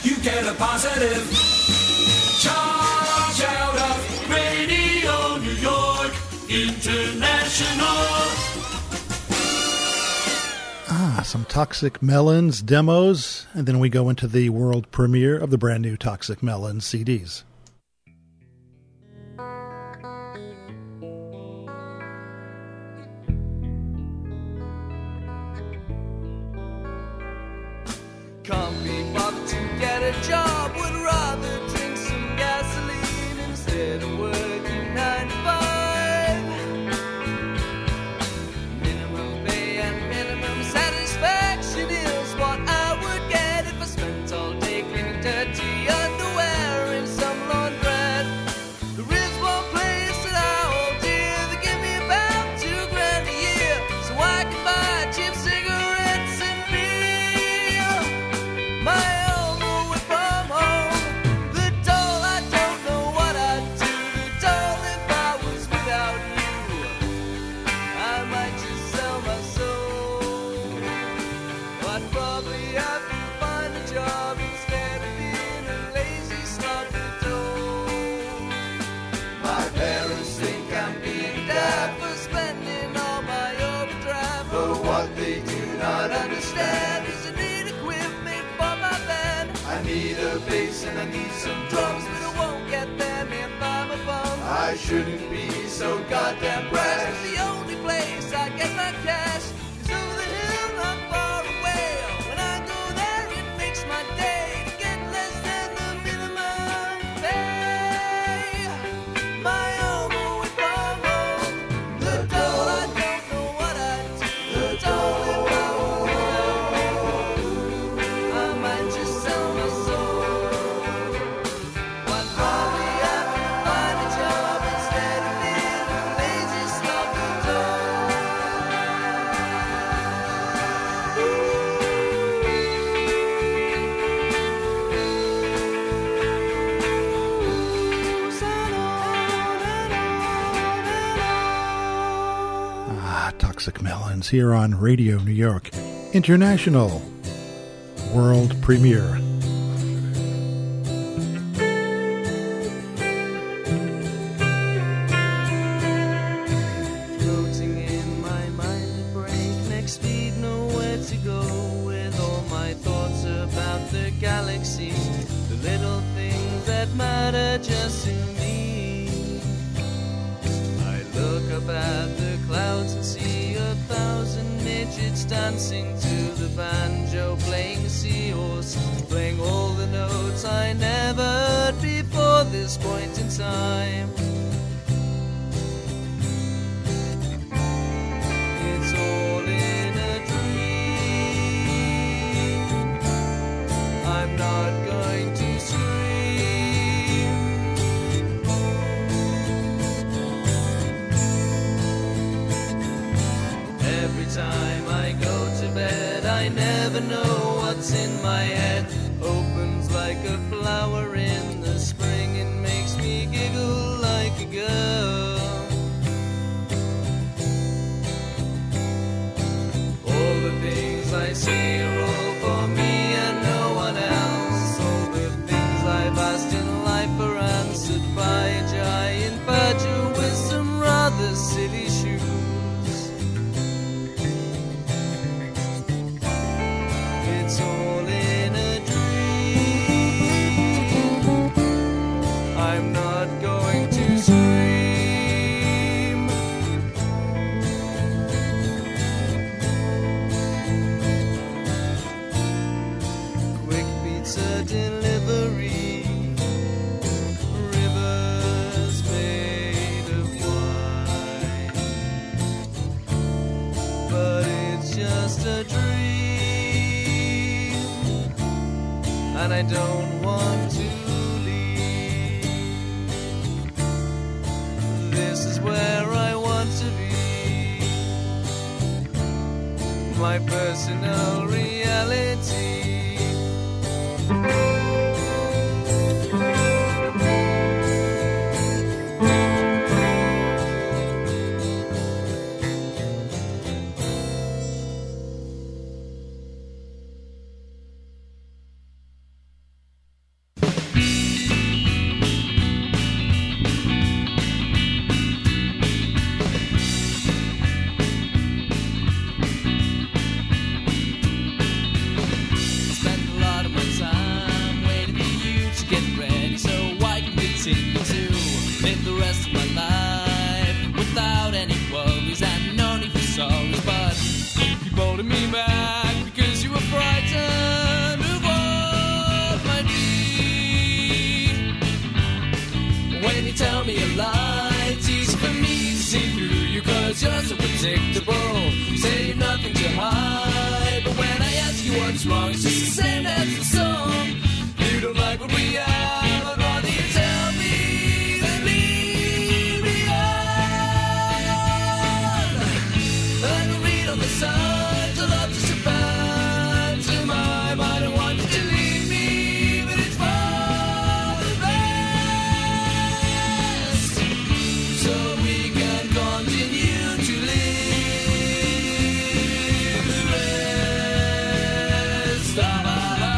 you get a positive charge out of Radio New York International. Some Toxic Melons demos, and then we go into the world premiere of the brand new Toxic Melons CDs. Can't be bothered to get a job, would rather drink some gasoline instead of working 9 to 5. Minimum pay and minimum satisfaction is what I would get if I spent all day cleaning dirty underwear in some laundrette. There is one place that I hold dear, they give me about $2,000 a year, so I can buy cheap cigarettes and beer. My elbow went from home, the toll, I don't know what I'd do, the toll if I was without you, I might just sell my soul. I'd probably have to find a job instead of being a lazy slug for dough. My parents think I'm being daft for spending all my overdraft, but what they do not understand is I need equipment for my band. I need a bass and I need some drums, but I won't get them if I'm a bum. I shouldn't be so goddamn brash. The only place I get my cash is over the hill, not far away. When I go there, it makes my day to get less than the minimum pay. My elbow went from home, the toll, I don't know what I'd do, the toll if I was without you, I might just sell my soul. I'd probably have to find a job instead of being a lazy sloppy dog. Toxic Melons here on Radio New York International world premiere. Floating in my mind at breakneck speed, nowhere to go with all my thoughts about the galaxy, the little things that matter just to me. I look up at the clouds and see 1,000 midgets dancing to the banjo, playing the seahorse, playing all the notes I never heard before this point in time. It's all in a dream. I'm not going to scream. Every time I go to bed, I never know what's in my head. Opens like a flower in the spring and makes me giggle like a girl. All the things I see are all for me and no one else. All the things I've asked in life are answered by a giant badger with some rather silly shoes. It's all in a dream. I'm not going to scream. Quick pizza delivery. Rivers made of wine. But it's just a dream. And I don't want to leave. This is where I want to be. My personal reality. me a lie. It's easy for me to see through you, cause you're so predictable. You say you've nothing to hide, but when I ask you what's wrong, it's just the same as the song. You don't like what we have, I'd rather you tell me than leave me on. I can read on the signs, I love just a pantomime. I don't want you to leave me, but it's for the best, so we can continue to live the rest of our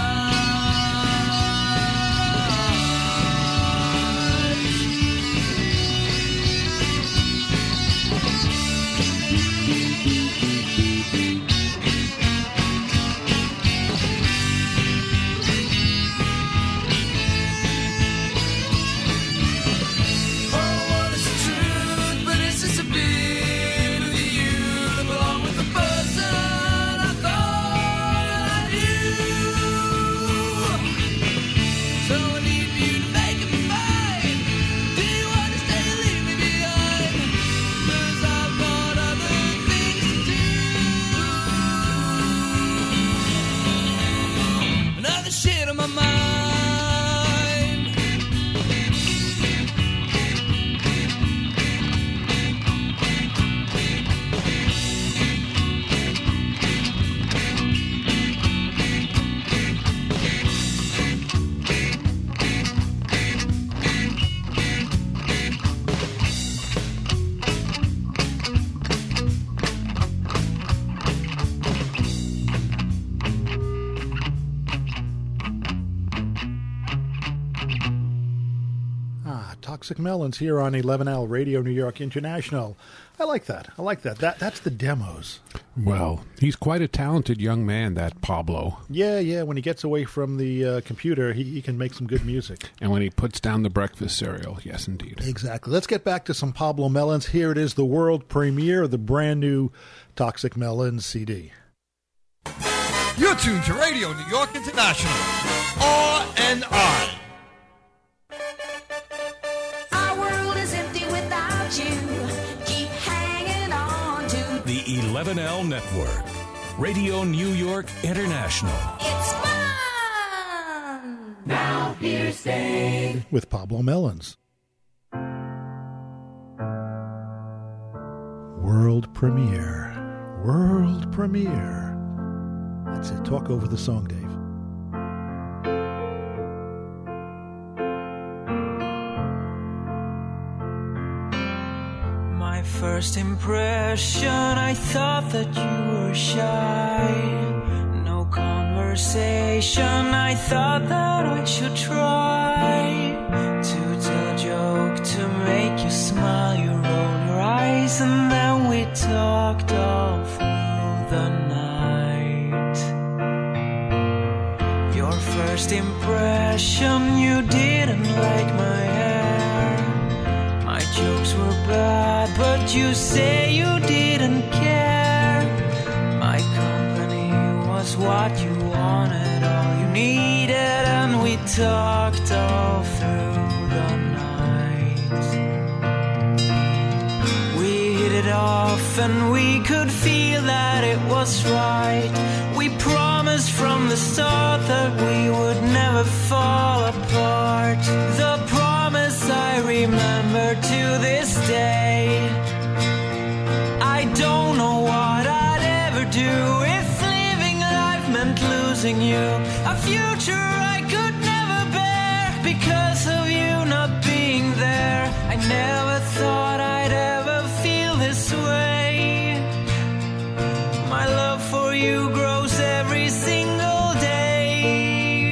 Toxic Melons here on 11L Radio New York International. I like that. That's the demos. Well, he's quite a talented young man, that Pablo. Yeah. When he gets away from the computer, he can make some good music. And when he puts down the breakfast cereal, yes, indeed. Exactly. Let's get back to some Pablo Melons. Here it is, the world premiere of the brand new Toxic Melons CD. You're tuned to Radio New York International, RNI. Keep hanging on to The 11L Network. Radio New York International. it's fun. Now here's Dave. With Pablo Melons. World premiere. That's it. Talk over the song, Dave. My first impression, I thought that you were shy. No conversation, I thought that I should try to tell a joke to make you smile. You roll your eyes and then we talked all through the night. Your first impression, you didn't like my hair. My jokes were bad, but you say you didn't care. My company was what you wanted, all you needed, and we talked all through the night. We hit it off and we could feel that it was right. We promised from the start that we would never fall apart. The promise I remember to this day. I don't know what I'd ever do if living life meant losing you. A future I could never bear because of you not being there. I never thought I'd ever feel this way. My love for you grows every single day.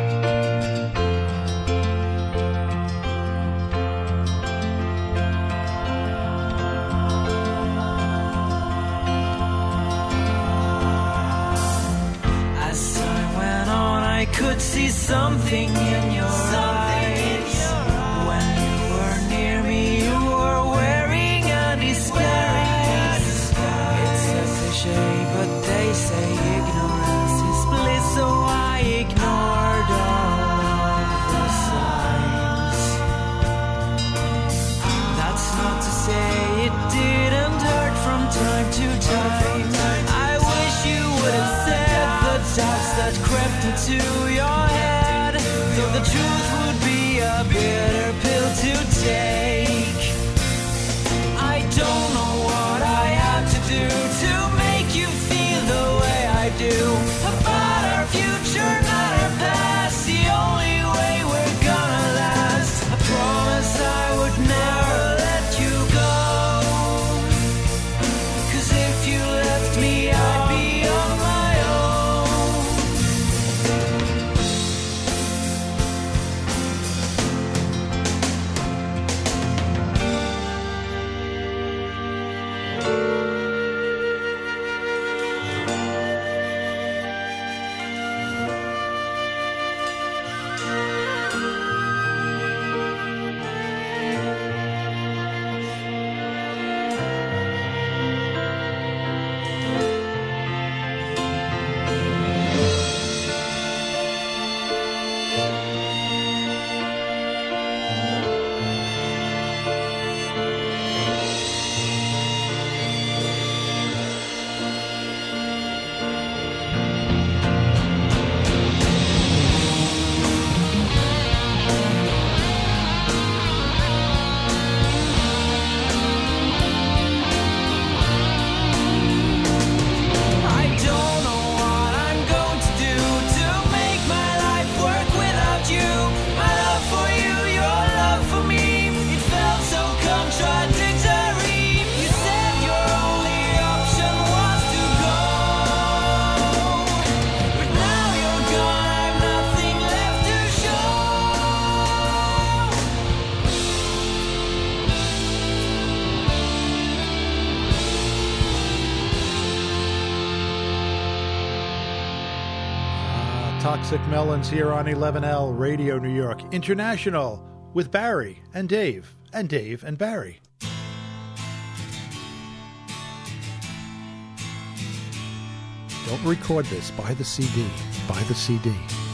As time went on, I could see something in your eyes. When you were near me, you were wearing a disguise. It's a cliche, but they say ignorance is bliss, so I ignored all of the signs. the truth would be a bitter pill to take. I don't know what I have to do to make you feel the way I do about our future, not our past, the only way we're gonna last. I promise I would never let you go, 'cause if you left me I'd be on my own. I don't know what I'm going to do to make my life work without you. My love for you, your love for me, it felt so contradictory. You said your only option was to go, but now you're gone, I've nothing left to show. Toxic Melons here on 11L Radio New York International with Barry and Dave and Dave and Barry. Don't record this. Buy the CD. Buy the CD.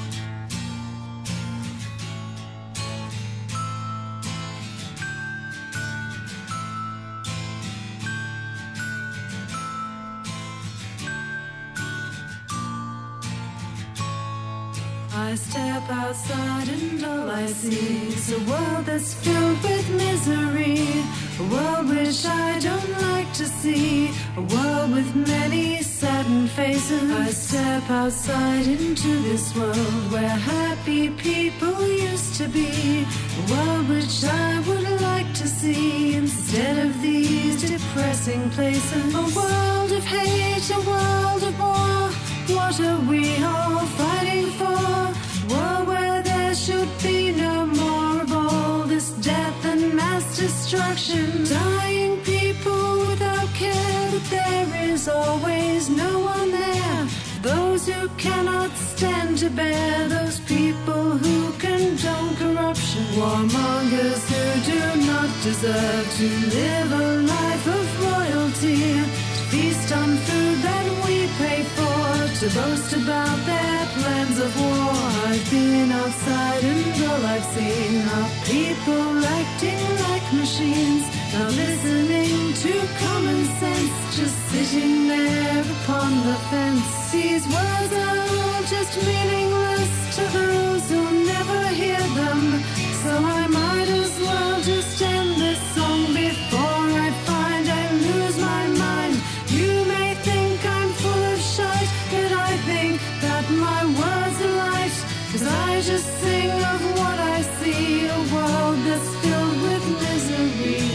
I step outside and all I see is a world that's filled with misery. A world which I don't like to see. A world with many saddened faces. I step outside into this world where happy people used to be. A world which I would like to see instead of these depressing places. A world of hate, a world of war. What are we all fighting for? World where there should be no more of all this death and mass destruction. Dying people without care, but there is always no one there. Those who cannot stand to bear, those people who condone corruption. Warmongers who do not deserve to live a life of royalty. To feast on food that we pay for, to boast about their plans of war. I've been outside and all I've seen are people acting like machines, not listening to common sense, just sitting there upon the fence. These words are all just meaningless to those who never hear them, so I might as well just end this song before I find I lose my mind. You may think I'm full of shite, but I think that my words are light, 'cause I just sing of what I see, a world that's filled with misery.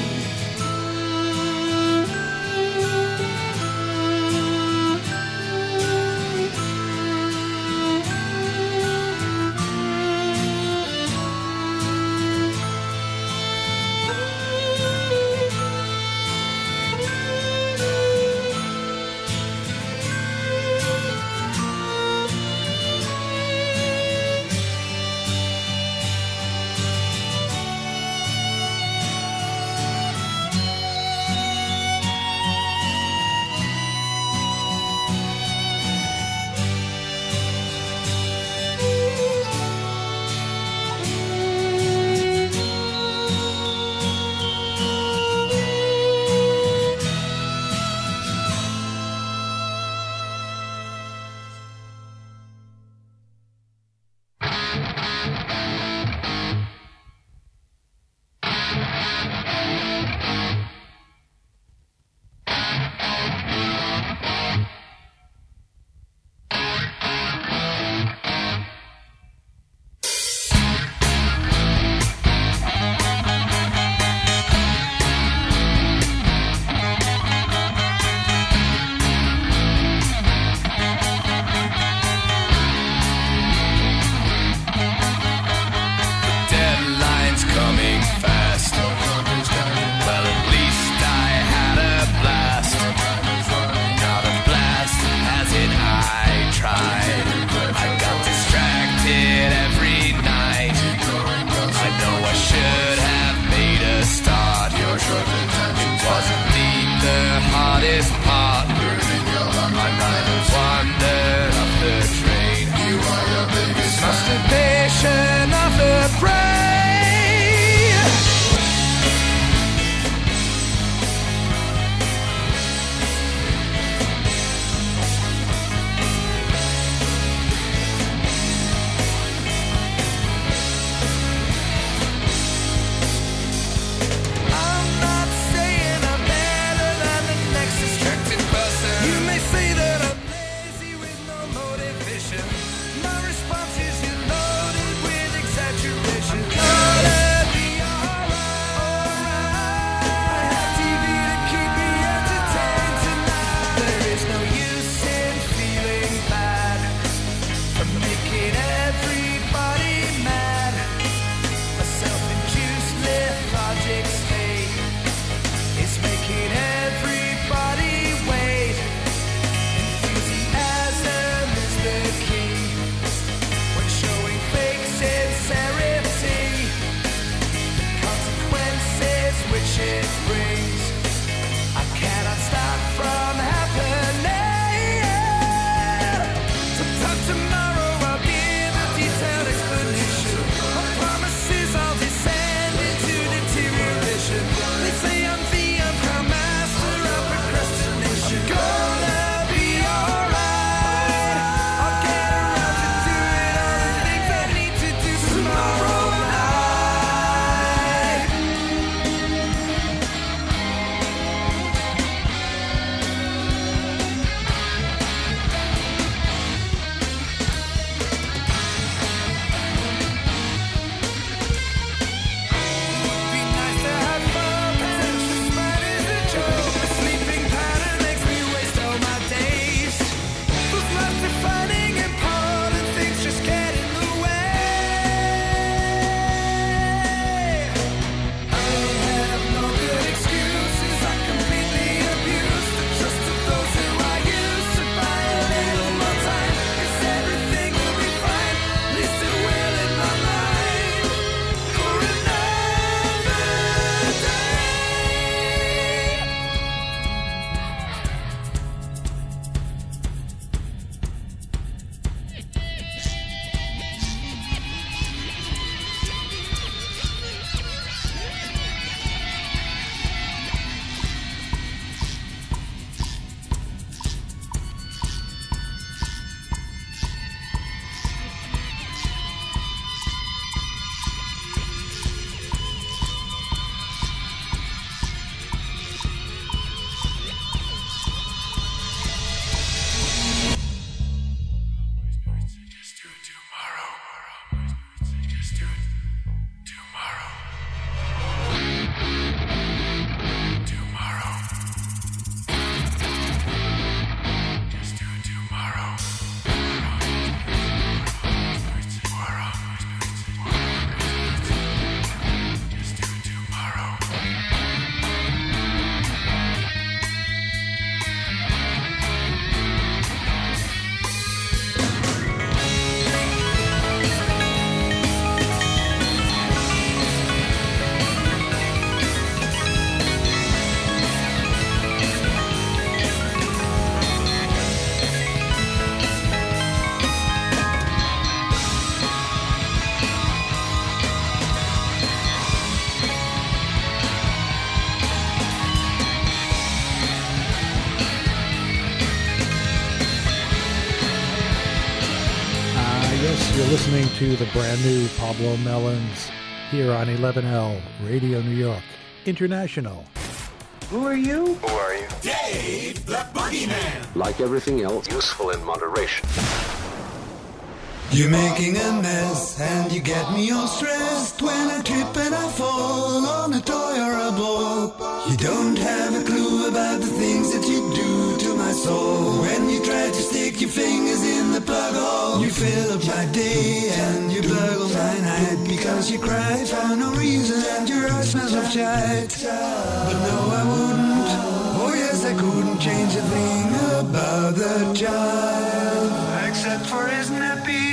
Listening to the brand new Pablo Melons here on 11L Radio New York International. Who are you? Who are you? Dave the Boogeyman. Like everything else, useful in moderation. You're making a mess and you get me all stressed when I trip and I fall on a toy or a ball. You don't have a clue about the things that you do to my soul. When you try to stick your fingers in the plug hole, you fill up my day and you plug all my night. Because you cry for no reason and your eyes smells of shite. But no, I wouldn't. Oh yes, I couldn't change a thing about the child, except for his nappy.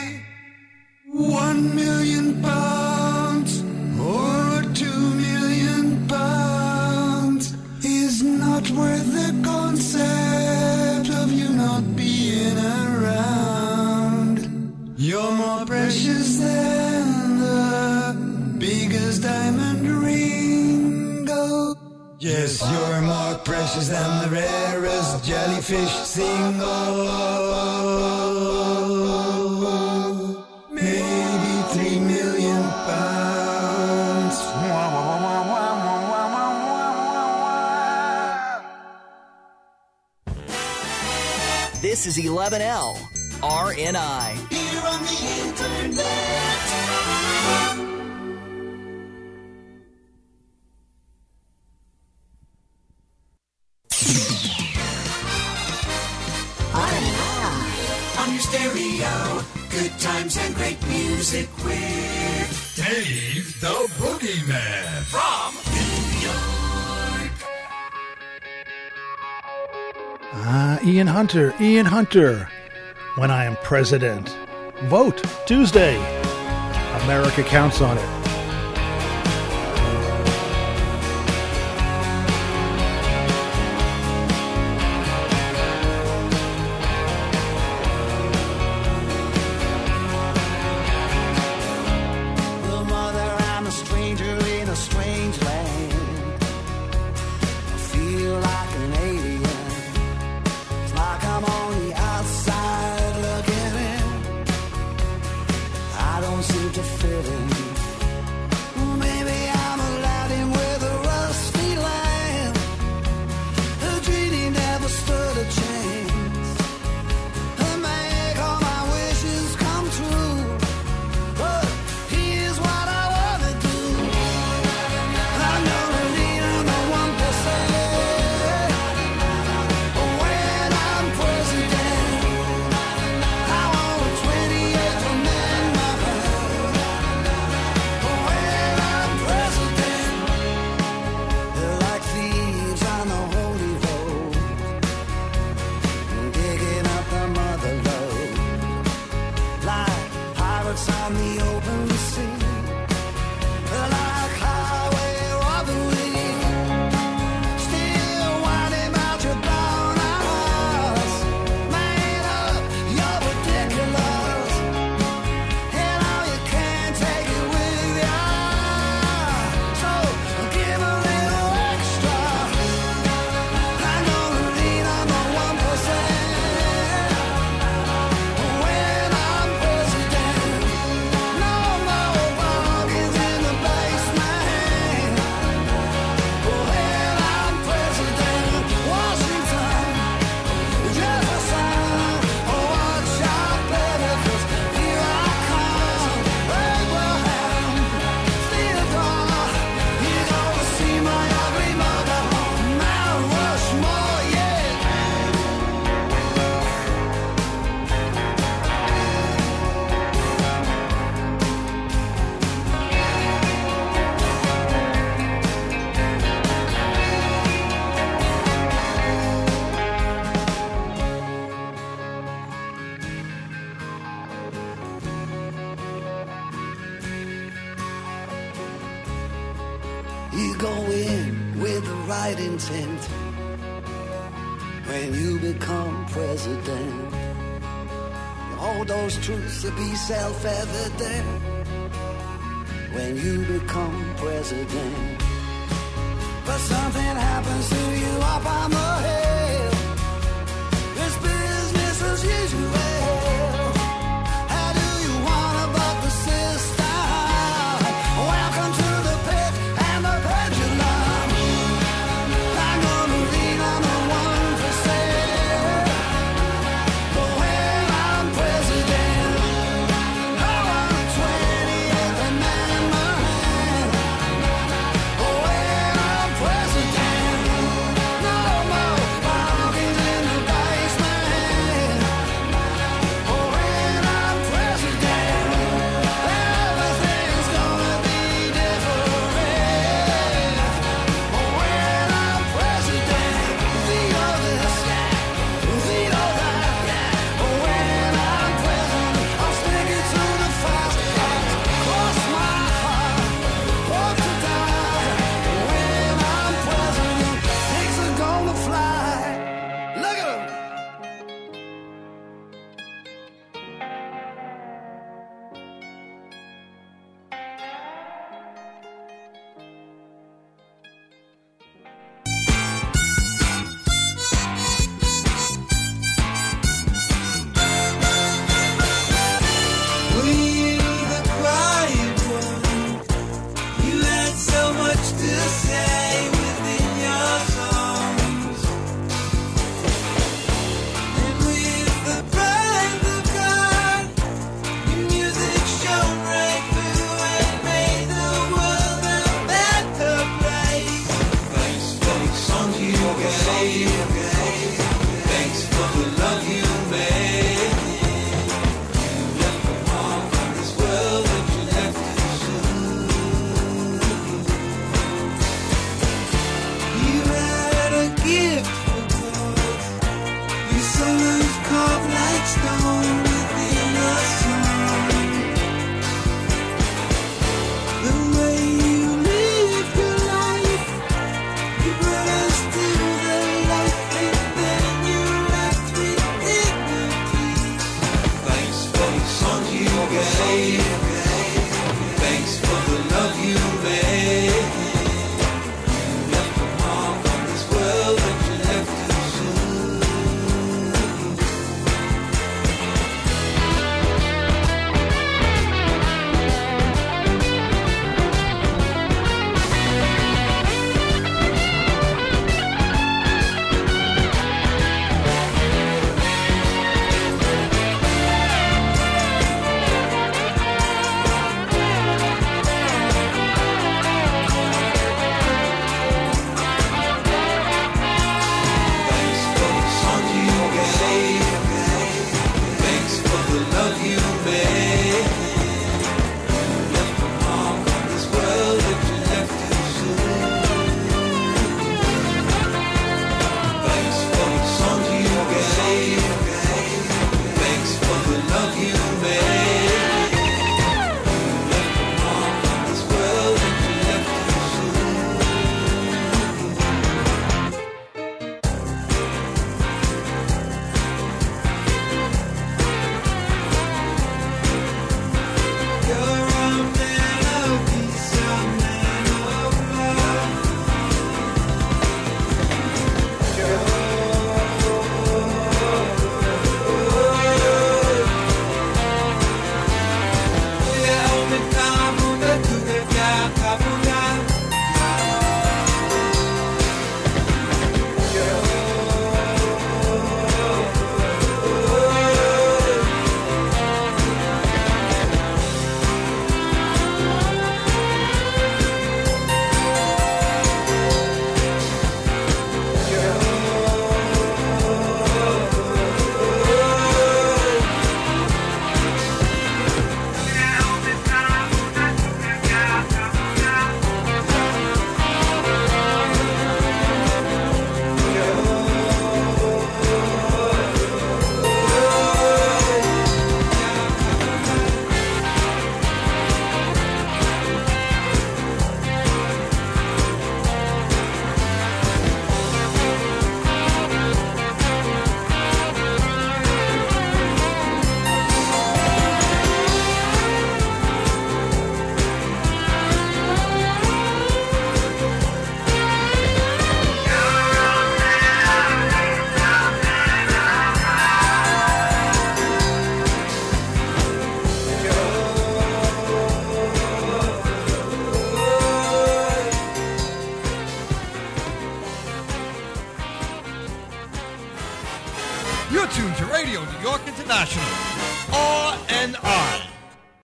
1 million pounds or 2 million pounds is not worth the concept of you not being around. You're more precious than the biggest diamond ring. Oh, yes, you're more precious than the rarest jellyfish single. Maybe 3 million pounds. This is 11L RNI. Here on the internet. On your stereo, good times and great music with Dave the Boogeyman. from New York. Ian Hunter. When I am president. Vote Tuesday. America counts on it. Well, mother, I'm a stranger in a strange land. I feel like an alien. It's like I'm on the outside looking in. I don't seem to fit in. Maybe I'm Aladdin with a rusty lamp. The genie never stood a chance. I make all my wishes come true. But here's what I wanna do. I'm gonna lean on the 1%. When I'm president, I want a 28th Amendment. When I'm president, they're like thieves on the holy road, digging up the mother lode. Like pirates on the open sea, like highway robbery. Still whining about your blown house. Man up, you're ridiculous. And now you can't take it with ya. So give a little extra. I'm gonna lean on the 1%. When I'm president, no more bargains in the basement. When I'm president, Washington, just a sign. Watch out, baby, 'cause here I come. Abraham, Theodore, you're gonna see my ugly mother on Mount Rushmore, yeah. You go in with the right intent when you become president. You hold those truths to be self-evident when you become president. But something happens to you up on the head.